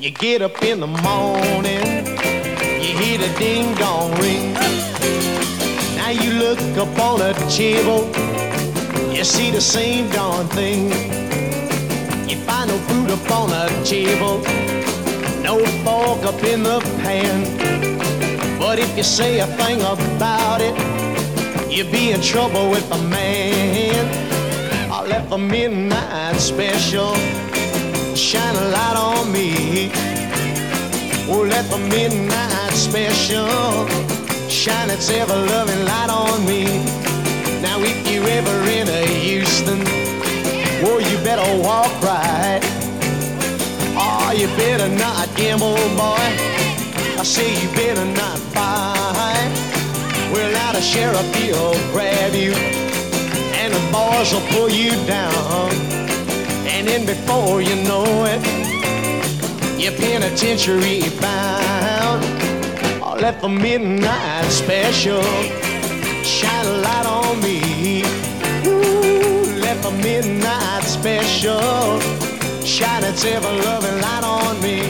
You get up in the morning, you hear the ding dong ring. Now you look up on a table, you see the same darn thing. You find no food up on a table, no fork up in the pan. But if you say a thing about it, you'll be in trouble with the man. I left the midnight special shine a light on me. Oh, let the midnight special shine its ever-loving light on me. Now if you ever in a Houston, oh, you better walk right. Oh, you better not gamble, boy. I say you better not fight. Well, now the sheriff, he'll grab you, and the boys will pull you down. And then before you know it, you're penitentiary bound. Oh, let the midnight special shine a light on me. Ooh, let the midnight special shine its ever-loving light on me.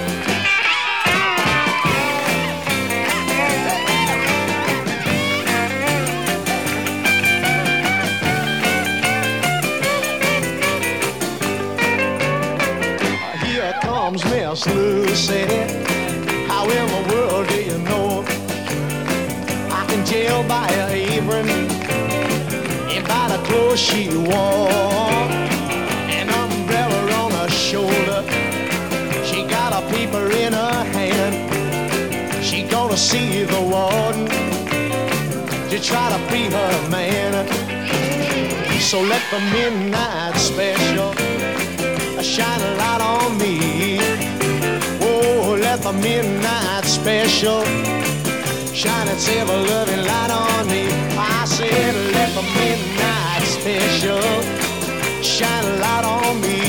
Miss Lucy, how in the world do you know I can tell by her apron and by the clothes she wore, an umbrella on her shoulder, she got a paper in her hand. She gonna see the warden to try to free her man. So let the midnight special shine a light on me. Oh, let the midnight special shine its ever-loving light on me. I said, let the midnight special shine a light on me.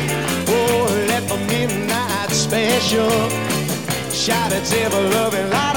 Oh, let the midnight special shine its ever-loving light